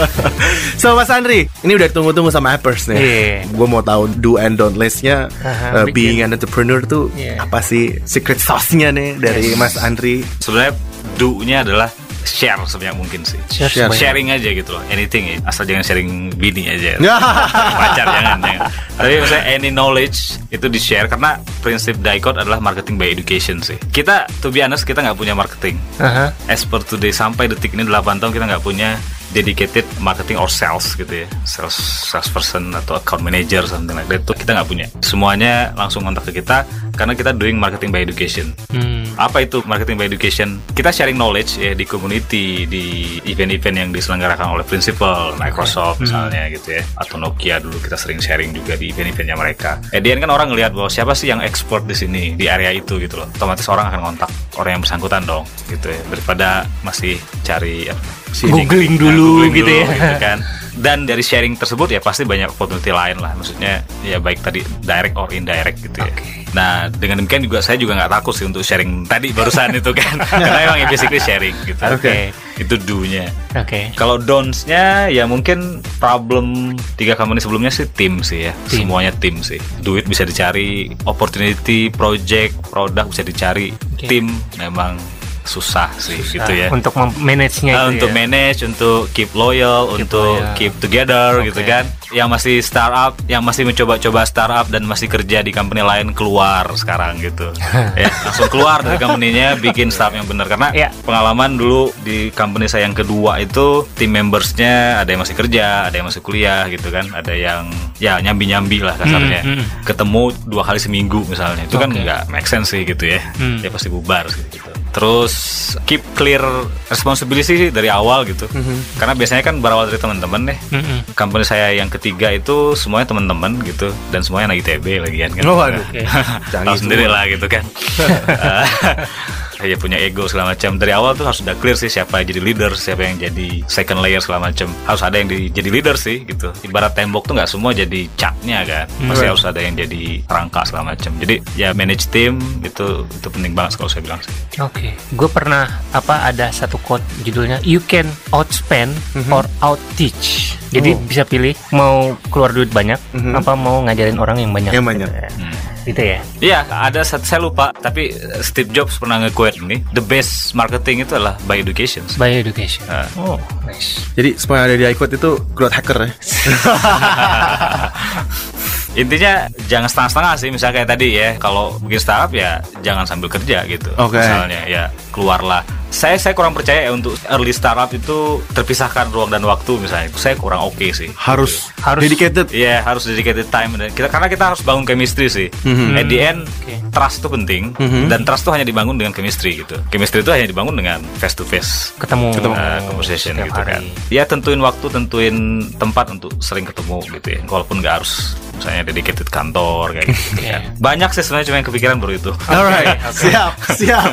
So Mas Andri, ini udah tunggu-tunggu sama Appers nih. Yeah. Gue mau tahu do and don't listnya Aha, uh, bikin. being an entrepreneur tuh Yeah. apa sih secret sauce-nya nih dari Mas Andri? Sebenarnya do-nya adalah share sebanyak mungkin sih. Share Share. sebanyak. Sharing aja gitu loh, anything ya. Asal jangan sharing bini aja. Pacar jangan, jangan. Tapi misalnya any knowledge itu di share, karena prinsip Daikot adalah marketing by education sih. Kita, to be honest, kita nggak punya marketing. Aha. As per today, sampai detik ini delapan tahun kita nggak punya dedicated marketing or sales gitu ya, sales salesperson atau account manager something like that, itu kita nggak punya. Semuanya langsung kontak ke kita karena kita doing marketing by education. Hmm. Apa itu marketing by education? Kita sharing knowledge ya di community, di event-event yang diselenggarakan oleh principal Microsoft misalnya gitu ya, atau Nokia dulu kita sering sharing juga di event-eventnya mereka. Edian kan orang ngelihat bahwa siapa sih yang expert di sini di area itu gitu loh. Otomatis orang akan kontak orang yang bersangkutan dong gitu ya, daripada masih cari apa, Googling Nah, dulu googling gitu ya. gitu kan. Dan dari sharing tersebut ya pasti banyak opportunity lain lah. Maksudnya ya baik tadi direct or indirect gitu ya. Nah dengan demikian juga saya juga nggak takut sih untuk sharing tadi barusan itu kan. Karena emang ya basically sharing gitu. Oke. Itu do-nya. Oke. Kalau don'ts-nya ya mungkin problem tiga company sebelumnya sih tim sih ya. Tim. Semuanya tim sih. Duit bisa dicari, opportunity, project, produk bisa dicari. Oke. Tim memang susah sih gitu ya. Untuk manage-nya Nah, itu untuk ya. manage, untuk keep loyal, Keep untuk loyal. keep together Oke. gitu kan. Yang masih startup, yang masih mencoba-coba startup dan masih kerja di company lain keluar sekarang gitu. Ya, langsung keluar dari company-nya, bikin startup yang benar. Karena Ya. pengalaman dulu di company saya yang kedua itu team members-nya ada yang masih kerja, ada yang masih kuliah gitu kan, ada yang ya nyambi-nyambi lah kasarnya. Hmm, hmm. Ketemu dua kali seminggu misalnya. Itu kan Oke. nggak make sense sih gitu ya. Hmm. Ya pasti bubar sih gitu. Terus keep clear responsibility sih dari awal gitu. Karena biasanya kan berawal dari teman-teman deh. Mm-mm. Company saya yang ketiga itu semuanya teman-teman gitu, dan semuanya lagi T B lagian kan. Oh, waduh. Oke. Tahu sendiri lah gitu kan. Ya punya ego segala macam. Dari awal tuh harus udah clear sih siapa yang jadi leader, siapa yang jadi second layer segala macam. Harus ada yang di, jadi leader sih gitu. Ibarat tembok tuh nggak semua jadi catnya kan. Pasti harus ada yang jadi rangka segala macam. Jadi ya manage team itu itu penting banget kalau saya bilang sih. Oke, gue pernah apa ada satu quote judulnya you can outspend or outteach. Jadi Oh. bisa pilih mau keluar duit banyak apa mau ngajarin orang yang banyak. Yang banyak. Gitu ya. Iya, ada satu saya lupa, tapi uh, Steve Jobs pernah nge-quote ini, the best marketing itu adalah by education. By education. Ah. Oh, nice. Jadi semua yang ada di Daikot itu growth hacker ya. Intinya jangan setengah-setengah sih, misalnya kayak tadi ya, kalau bikin startup ya jangan sambil kerja gitu. Oke. Misalnya ya keluarlah. Saya saya kurang percaya ya untuk early startup itu terpisahkan ruang dan waktu misalnya. Itu saya kurang oke sih. Harus Harus. dedicated. Iya, harus dedicated time dan kita karena kita harus bangun chemistry sih. At the end Oke. trust itu penting, dan trust itu hanya dibangun dengan chemistry gitu. Chemistry itu hanya dibangun dengan face to face. Ketemu, Uh, conversation setiap gitu kan. hari. Ya tentuin waktu, tentuin tempat untuk sering ketemu gitu ya. Walaupun nggak harus misalnya dedicated kantor kayak gitu. Iya. Banyak sih sebenarnya, cuma yang kepikiran baru itu. Alright, siap, siap.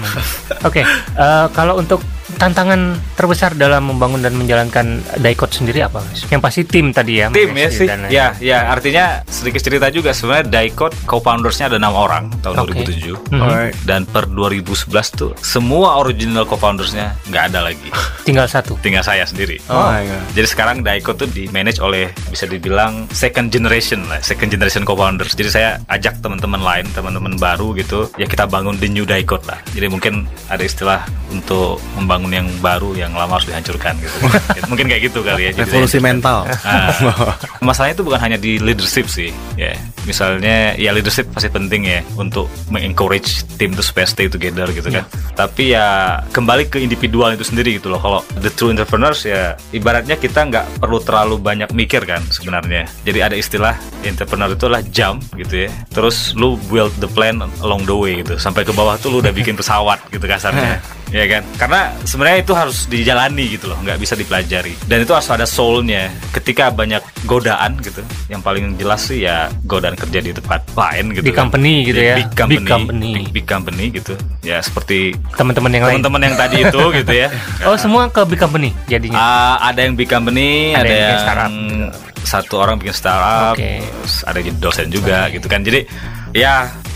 Oke, eh, kalau untuk tantangan terbesar dalam membangun dan menjalankan Daikot sendiri apa, Mas? Yang pasti tim tadi ya. Tim Mas, ya sih, dan lain-lain. ya, ya artinya sedikit cerita juga sebenarnya Daikot co-foundersnya ada enam orang tahun Oke. dua ribu tujuh, Alright. dan per dua ribu sebelas tuh semua original co-foundersnya nggak ada lagi, Tinggal satu. tinggal saya sendiri. Oh my god. Jadi sekarang Daikot tuh di manage oleh bisa dibilang second generation lah, second generation co-founders. Jadi saya ajak teman-teman lain, teman-teman baru gitu, ya kita bangun the new Daikot lah. Jadi mungkin ada istilah untuk membangun yang baru, yang lama harus dihancurkan gitu. Mungkin kayak gitu kali ya. Jadi Revolusi mental. Ah, masalahnya itu bukan hanya di leadership sih, ya. Misalnya, ya leadership pasti penting ya untuk mengencourage tim itu supaya stay together gitu kan. Tapi ya kembali ke individual itu sendiri gitu loh. Kalau the true entrepreneurs ya ibaratnya kita nggak perlu terlalu banyak mikir kan sebenarnya. Jadi ada istilah entrepreneur itu adalah jump gitu ya. Terus lu build the plan along the way gitu. Sampai ke bawah tuh lu udah bikin pesawat gitu kasarnya. Ya kan? Karena sebenarnya itu harus dijalani gitu loh, nggak bisa dipelajari. Dan itu harus ada soul-nya. Ketika banyak godaan gitu, yang paling jelas sih ya godaan kerja di tempat lain gitu. Di kan. company gitu Di ya. Big company, Big company. Big, big company gitu. Ya seperti Teman-teman yang lain. teman-teman yang tadi itu gitu ya. Oh, semua ke big company jadinya. Ah, ada yang big company, Ada ada, yang yang, bikin startup. satu orang bikin startup, Oke. terus ada yang jadi dosen juga gitu kan. Jadi ya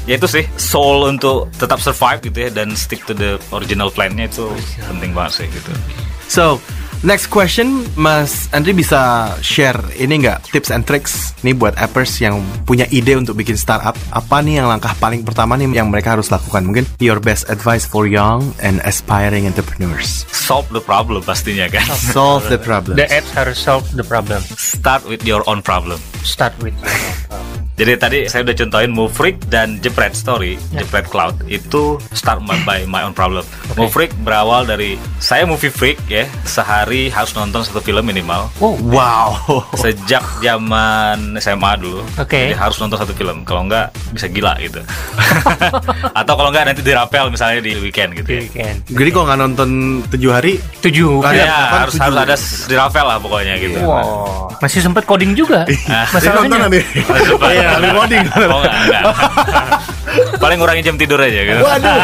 ya itu sih soul untuk tetap survive gitu ya dan stick to the original plan-nya itu penting banget sih gitu. So, next question, Mas Andri bisa share ini nggak tips and tricks nih buat appers yang punya ide untuk bikin startup? Apa nih yang langkah paling pertama nih yang mereka harus lakukan? Mungkin your best advice for young and aspiring entrepreneurs. Solve the problem pastinya kan. Solve the problem. The apps harus solve the problem. Start with your own problem. Start with your own problem. Jadi tadi saya udah contohin Movefreak dan Jepret Story, yeah. Jepret Cloud itu start by my own problem. Okay. Movefreak berawal dari saya movie freak ya, sehari harus nonton satu film minimal. Oh, wow. Sejak zaman S M A dulu. Oke. Okay. Jadi harus nonton satu film, kalau enggak bisa gila gitu. Atau kalau enggak nanti dirapel misalnya di weekend gitu. Ya. Weekend. Jadi kalau nggak nonton tujuh hari, tujuh. Ah, ya, harus harus ada dirapel lah pokoknya gitu. Wow. Masih sempet coding juga. Masalahnya nih. Iya, lebih coding. Oh enggak, enggak. Paling ngurangin jam tidur aja gitu. Waduh.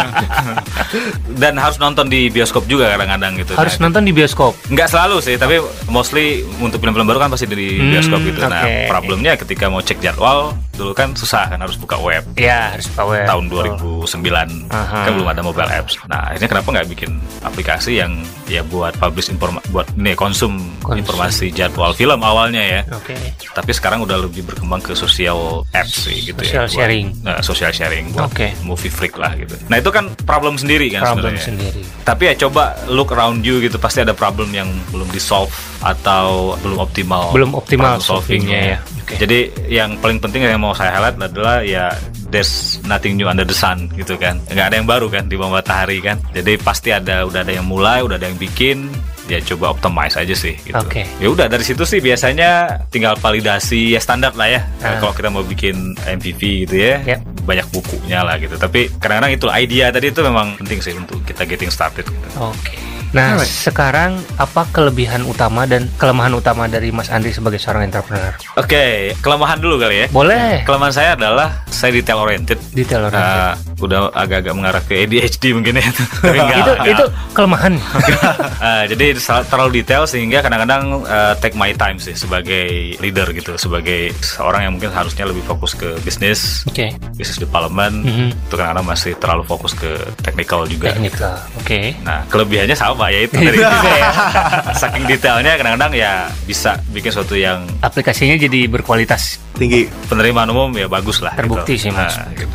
Dan harus nonton di bioskop juga kadang-kadang gitu. Harus nah, nonton di bioskop. Enggak selalu sih, tapi mostly untuk film-film baru kan pasti di bioskop Hmm, gitu. okay. Nah, problemnya ketika mau cek jadwal dulu kan susah kan, harus buka web. Ya, harus buka web. Tahun dua ribu sembilan Aha. kan belum ada mobile apps. Nah, akhirnya kenapa nggak bikin aplikasi yang ya buat publish informa buat nih konsum, Konsum. informasi jadwal film awalnya ya. Oke. Okay. Tapi sekarang udah lebih berkembang ke social apps sih gitu Social ya. Buat, sharing. Nah, social sharing buat Oke. movie freak lah gitu. Nah, itu kan problem sendiri kan Problem sebenarnya. sendiri. Tapi ya coba look around you gitu, pasti ada problem yang belum di solve atau belum optimal. Belum optimal problem solvingnya ya. Oke. Jadi yang paling penting yang mau saya highlight adalah ya there's nothing new under the sun gitu kan. Nggak ada yang baru kan di bawah matahari kan. Jadi pasti ada, udah ada yang mulai, udah ada yang bikin. Ya coba optimize aja sih gitu. Oke. Ya udah dari situ sih biasanya tinggal validasi ya standar lah ya. Ah. Kalau kita mau bikin M V P gitu ya, Yep. banyak bukunya lah gitu. Tapi kadang-kadang itu idea tadi itu memang penting sih untuk kita getting started gitu. Oke. Nah, Alright. sekarang apa kelebihan utama dan kelemahan utama dari Mas Andri sebagai seorang entrepreneur? Oke, kelemahan dulu kali ya. Boleh. Kelemahan saya adalah saya detail oriented. Detail oriented. Nah, udah agak-agak mengarah ke A D H D mungkin ya. Tapi enggak, itu enggak. itu kelemahan. Uh, jadi terlalu detail sehingga kadang-kadang uh, take my time sih sebagai leader gitu, sebagai seorang yang mungkin harusnya lebih fokus ke bisnis, Oke. business development, Mhm. itu kadang-kadang masih terlalu fokus ke technical juga. Technical. Oke. Nah, kelebihannya sama ya itu dari juga ya. Saking detailnya kadang-kadang ya bisa bikin sesuatu yang Aplikasinya jadi berkualitas. tinggi. penerimaan umum ya bagus lah. Terbukti gitu. sih, Mas. Nah, gitu.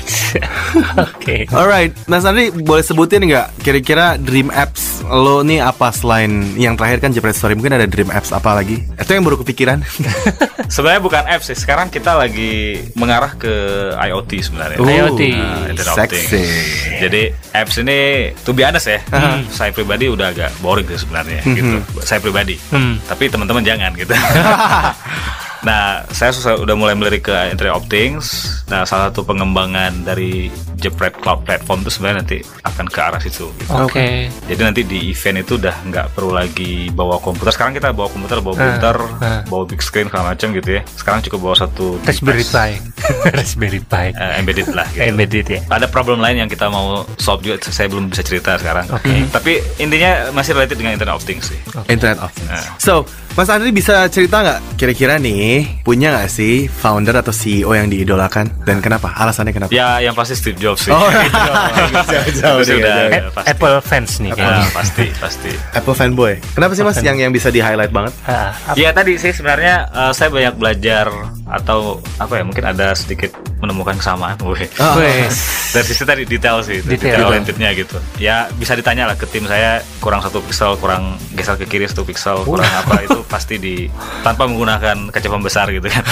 Oke. Alright, Mas Andri boleh sebutin nggak kira-kira dream apps lo nih apa selain yang terakhir kan Jepret Story, mungkin ada dream apps apa lagi? Itu yang baru kepikiran. Sebenarnya bukan apps sih. Sekarang kita lagi mengarah ke I O T sebenarnya. Uh, IoT. Nah, Internet of Sexy. Things. Jadi apps ini to be honest ya, saya pribadi udah agak boring sih sebenarnya gitu. Saya pribadi. Hmm. Tapi teman-teman jangan gitu. Nah, saya susah, udah mulai melirik ke Internet of Things. Nah, salah satu pengembangan dari Jepret Cloud Platform itu sebenarnya nanti akan ke arah situ gitu. Oke. Jadi nanti di event itu udah nggak perlu lagi bawa komputer. Sekarang kita bawa komputer, bawa printer, ah. bawa big screen segala macam gitu ya. Sekarang cukup bawa satu Raspberry device, Pi. Raspberry Pi. eh, embedded lah gitu. Embedded ya. Ada problem lain yang kita mau solve juga, saya belum bisa cerita sekarang. Oke. Tapi intinya masih related dengan Internet of Things sih. Internet of Things. Nah. So, Mas Andri bisa cerita nggak kira-kira nih punya nggak sih founder atau C E O yang diidolakan dan kenapa? Alasannya kenapa? Ya, yang pasti Steve Jobs sih. Oh, Itu jauh-jauh sih nih, udah, jauh. udah A- pasti. Apple fans nih Ah, kayaknya. pasti, pasti. Apple fanboy. Kenapa sih Mas yang yang bisa di highlight banget? Ah, ap- Ya tadi sih sebenarnya eh, saya banyak belajar atau apa ya, mungkin ada sedikit menemukan kesamaan. Wih. Wes. Dari sisi tadi detail sih, Detail. detail orientednya gitu. Ya bisa ditanya lah ke tim saya, kurang satu pixel, kurang geser ke kiri satu pixel, kurang apa itu pasti di tanpa menggunakan kaca pembesar gitu kan.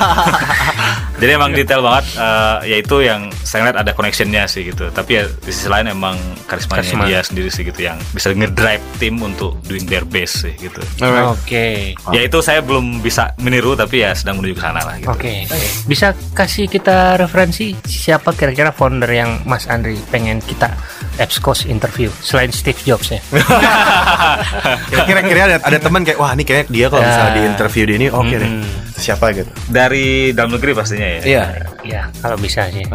Jadi emang detail banget. eh, ya itu yang saya lihat ada connectionnya sih gitu. Tapi ya di sisi lain emang karismanya Karisma. dia sendiri sih gitu yang bisa ngedrive tim untuk doing their best sih gitu. Alright. Oke. Ya itu saya belum bisa meniru tapi ya sedang menuju ke sana lah gitu. Oke. Bisa kasih kita referensi siapa kira-kira founder yang Mas Andri pengen kita Appscoast interview selain Steve Jobs ya? Kira-kira kira ada, ada teman kayak wah ini kayaknya dia kalau Ya. misalnya di interview di ini oke deh. Hmm. Siapa gitu? Dari dalam negeri pastinya ya. Iya. Ya, kalau bisa sih.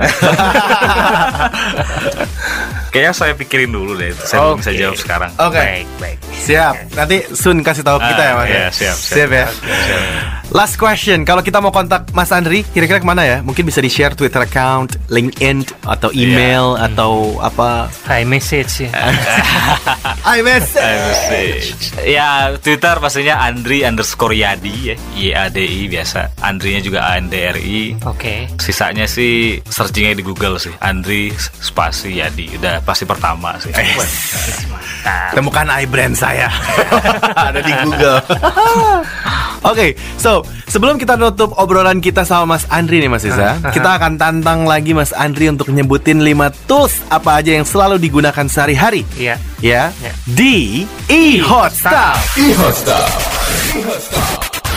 Kayaknya saya pikirin dulu deh. Saya belum bisa Oke. jawab sekarang. Oke. Baik, baik. Siap. Nanti Sun kasih tahu kita ya, Ah, Mas. iya, siap, siap. Siap ya. Siap. Last question, kalau kita mau kontak Mas Andri, kira-kira kemana ya? Mungkin bisa di-share Twitter account, LinkedIn, atau email, yeah. atau apa? iMessage ya. iMessage. iMessage. Ya, Twitter pastinya Andri underscore Yadi ya, Y A D I biasa. Andrinya juga A N D R I. Oke. Okay. Sisanya sih searchingnya di Google sih, Andri spasi Yadi. Udah pasti pertama sih. Temukan iBrand saya. Ada di Google. Oke, okay, so sebelum kita nutup obrolan kita sama Mas Andri nih Mas Iza, uh, uh, kita akan tantang lagi Mas Andri untuk nyebutin lima tools apa aja yang selalu digunakan sehari-hari. Iya. Ya. Yeah. Di e-hot stuff. E-hot stuff. E-hot stuff.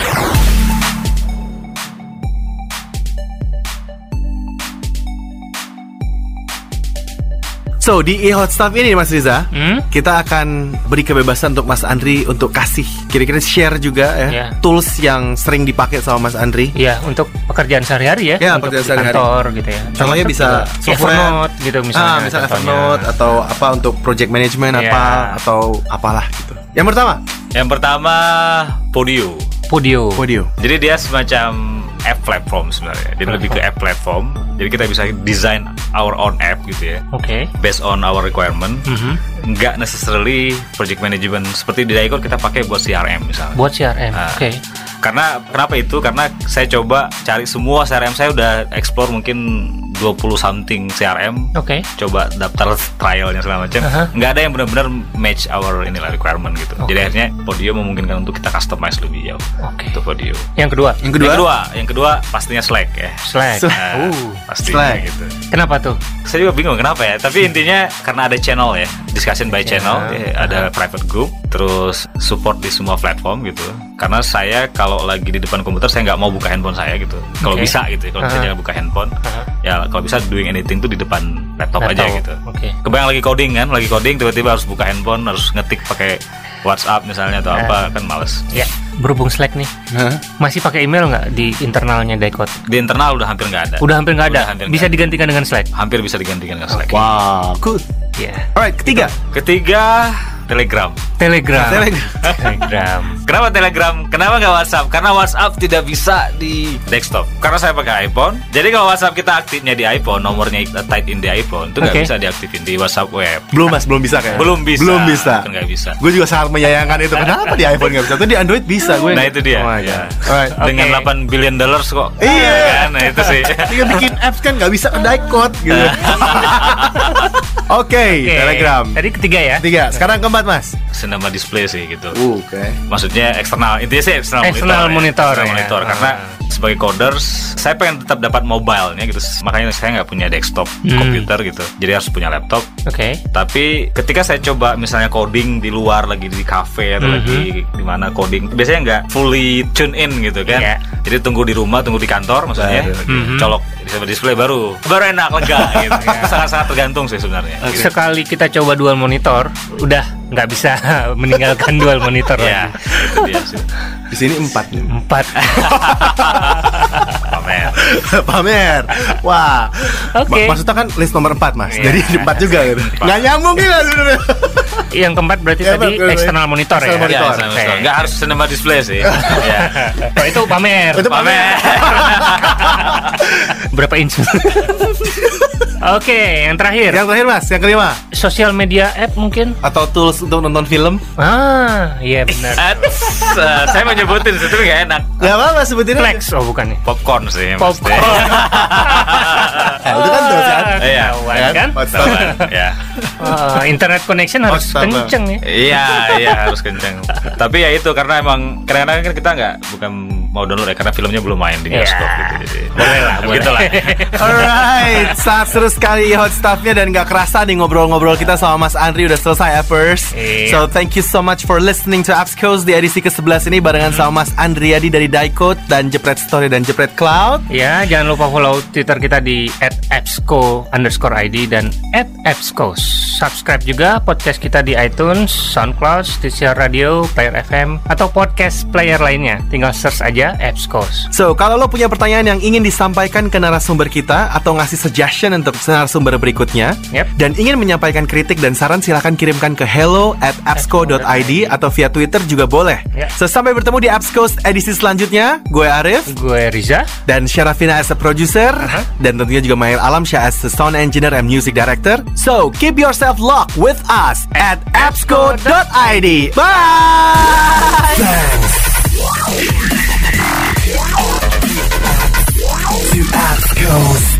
So di e-hot stuff ini Mas Riza, hmm? kita akan beri kebebasan untuk Mas Andri untuk kasih kira-kira share juga ya yeah. tools yang sering dipakai sama Mas Andri. Iya, yeah, untuk pekerjaan sehari-hari ya. Ya, untuk pekerjaan sehari-hari. Kantor gitu ya. Contohnya bisa Evernote gitu misalnya. Ah, misalnya Evernote atau apa untuk project management yeah. apa atau apalah gitu. Yang pertama, yang pertama Podio. Podio. Podio. Jadi dia semacam app platform sebenarnya. Jadi lebih ke app platform. Jadi kita bisa design our own app gitu ya. Oke. Okay. Based on our requirement. Mm-hmm. Nggak necessarily project management seperti di Dicode kita pakai buat C R M misalnya. Buat C R M. Nah, Oke. Okay. Karena kenapa itu? Karena saya coba cari semua C R M, saya udah explore mungkin dua puluh something C R M. Oke. Okay. Coba daftar trialnya segala macam. Uh-huh. Nggak ada yang benar-benar match our inilah requirement gitu. Okay. Jadi akhirnya Podio memungkinkan untuk kita customize lebih jauh. Oke. Okay. Itu Podio. Yang kedua. Yang kedua. Yang kedua, yang kedua pastinya Slack ya. Slack. Nah, uh, pastinya Slack. gitu. Kenapa tuh? Saya juga bingung kenapa ya. Tapi intinya karena ada channel ya, discussion by channel, Yeah. ya, ada private group, terus support di semua platform gitu. Karena saya kalau lagi di depan komputer saya nggak mau buka handphone saya gitu. Kalau Okay. bisa gitu, kalau bisa Uh-huh. jangan buka handphone. Uh-huh. Ya kalau bisa doing anything tuh di depan laptop, Laptop. aja gitu. Oke. Kebayang lagi coding kan, lagi coding tiba-tiba harus buka handphone, harus ngetik pakai WhatsApp misalnya atau apa kan males. Ya, berhubung Slack nih, Hah? masih pakai email nggak di internalnya Dicode? Di internal udah hampir nggak ada. Udah hampir nggak ada. Udah hampir Bisa nggak ada. digantikan dengan Slack. Hampir bisa digantikan dengan Slack. Wow, good. Ya. Alright, ketiga. Ketiga Telegram. Telegram. Telegram. Telegram. Kenapa Telegram? Kenapa nggak WhatsApp? Karena WhatsApp tidak bisa di desktop. Karena saya pakai iPhone. Jadi kalau WhatsApp kita aktifnya di iPhone, nomornya tied in di iPhone, itu nggak Okay. bisa diaktifin di WhatsApp web. Belum Mas, belum bisa kayak. Belum bisa. Belum bisa. Bukan nggak bisa. Gue juga sangat menyayangkan itu. Kenapa di iPhone nggak bisa? Tapi di Android bisa gue. Nah itu dia. Oh my Ya. God. Alright. Dengan Oke. delapan billion dollars kok. Iya. Kan? Nah itu sih. Dia bikin apps kan nggak bisa ke Dicode gitu. Oke, Oke. Telegram. Tadi ketiga ya. Tiga. Sekarang keempat Mas. Cinema display sih gitu. Oke. Maksudnya eksternal, intinya sih eksternal, External monitor, External ya. monitor. Karena Ah. sebagai coders, saya pengen tetap dapat mobile-nya gitu. Makanya saya nggak punya desktop Hmm. komputer gitu. Jadi harus punya laptop. Oke. Tapi ketika saya coba misalnya coding di luar lagi di cafe atau Mhm. lagi di mana coding, biasanya nggak fully tune in gitu kan. Iya. Jadi tunggu di rumah, tunggu di kantor maksudnya, Mhm. colok di display baru baru enak lega gitu. Itu sangat-sangat tergantung sih sebenarnya. Gitu. Sekali kita coba dual monitor, udah nggak bisa meninggalkan dual monitor Ya, lagi. itu dia sih. Di sini empat nih. Empat. Pamer. Pamer. Wah. Oke. Ma- Maksudnya kan list nomor empat Mas. Iya. Jadi empat juga gitu. Empat. Nggak nyambung gitu sebenarnya. Yang keempat berarti Ya, tadi betul, betul. eksternal monitor ya. External Ya, monitor. sama- Oke. sama. Nggak harus cinema display sih. Ya. Oh, itu pamer. Itu pamer. Berapa inch? Oke, yang terakhir. Yang terakhir Mas, yang kelima. Sosial media app mungkin? Atau tools untuk nonton film? Ah, iya benar. Ats, uh, saya mau nyebutin itu tapi nggak enak. Gak apa-apa sebutin aja. Flex, oh bukan nih. Popcorn sih. Popcorn. Eh, itu kan tools kan? Iya. Ketahuan kan? Hotspot. Ya. Oh, internet connection harus Hotspot. kenceng ya. Iya, iya harus kenceng. Tapi ya itu karena emang kadang-kadang kan kita nggak bukan mau download ya karena filmnya belum main di Iya. bioskop gitu. Jadi Boleh lah, boleh. Begitulah. Alright, sangat seru sekali hot stuffnya dan gak kerasa nih ngobrol-ngobrol kita sama Mas Andri udah selesai appers. Iya. So thank you so much for listening to Appsco's di edisi ke sebelas ini barengan sama Mas Andriadi dari Dicode dan Jepret Story dan Jepret Cloud. Ya, jangan lupa follow Twitter kita di at appsco underscore id dan at appscos. Subscribe juga podcast kita di iTunes, SoundCloud, Stitcher Radio, Player F M, atau podcast player lainnya. Tinggal search aja via Appscos. So, kalau lo punya pertanyaan yang ingin disampaikan ke narasumber kita atau ngasih suggestion untuk narasumber berikutnya, Yep. dan ingin menyampaikan kritik dan saran, silahkan kirimkan ke hello at appsco dot i d atau via Twitter juga boleh. Yep. So, sampai bertemu di Appscos edisi selanjutnya. Gue Arif Gue Riza. dan Syarafina as a producer, Uh-huh. dan tentunya juga Mail Alamsyah as the sound engineer and music director. So, keep yourself locked with us at appsco dot i d. Bye! Thanks to Appscos.